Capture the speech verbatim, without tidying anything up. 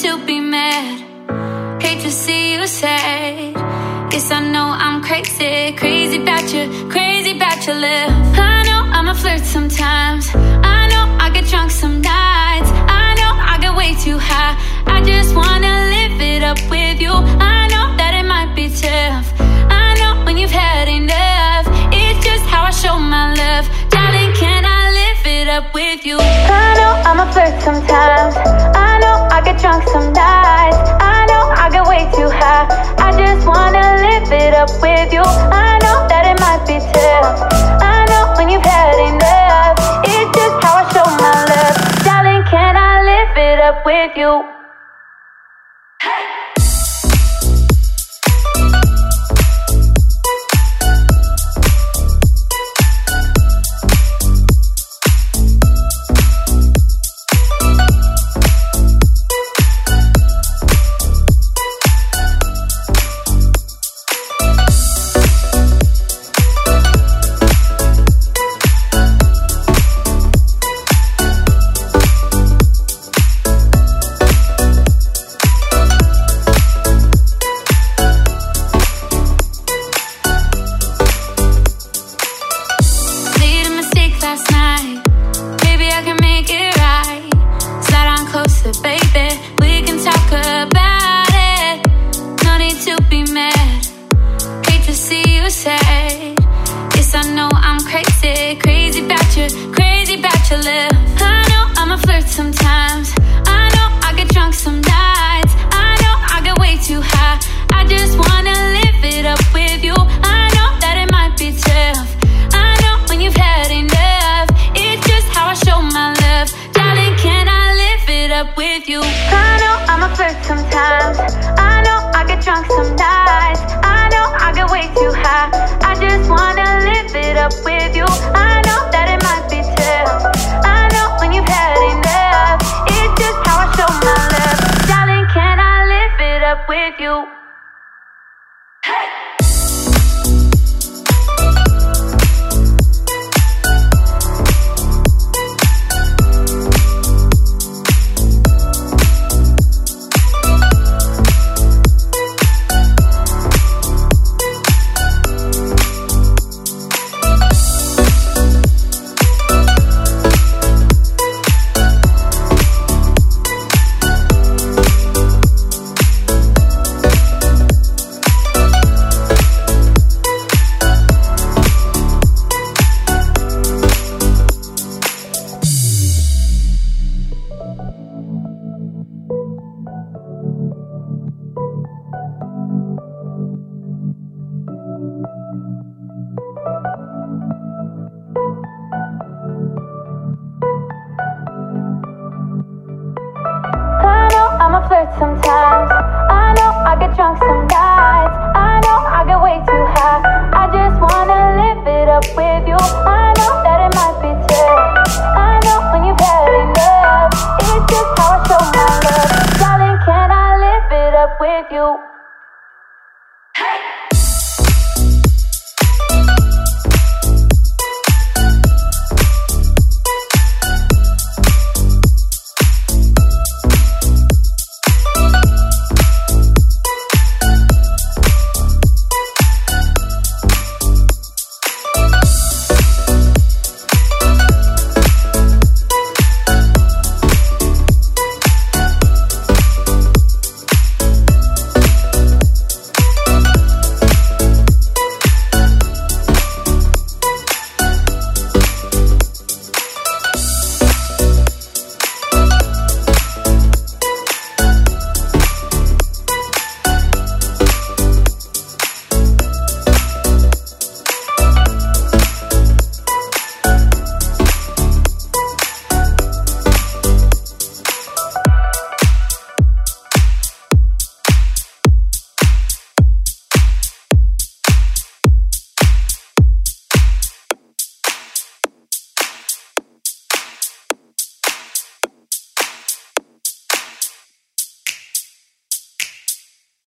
to be mad. Hate to see you sad. Yes, I know I'm crazy, crazy about you, crazy about your love. I know I'm a flirt sometimes. I know I get drunk some nights. I know I get way too high. I just wanna live it up with you. I know that it might be tough. I know when you've had enough. It's just how I show my love. Darling, can I live it up with you? I know I'm a flirt sometimes. I know I get drunk some nights. I know I get way too high. I just wanna live it up with you. I know that it might be tough. I know when you've had enough. It's just how I show my love. Darling, can I live it up with you? Baby, we can talk about it. No need to be mad. Hate to see you sad. Yes, I know I'm crazy, crazy about you, crazy about your love. I know I'm a flirt sometimes. I know I get drunk some nights. I know I get way too high. I just wanna live it up with you. I know that it might be tough. I know when you've had enough. It's just how I show my love. Darling, can I live it up with you? I know I'm a flirt sometimes. I know I get drunk some nights. I know I get way too high. I just wanna live it up with you. I know that it might be tough. I know when you've had enough. It's just how I show my love. Darling, can I live it up with you? Hey! I'm a flirt sometimes. I know I get drunk some nights. I know I get way too high. I just wanna live it up with you. I know that it might be tough. I know when you've had enough. It's just how I show my love. Darling, can I live it up with you?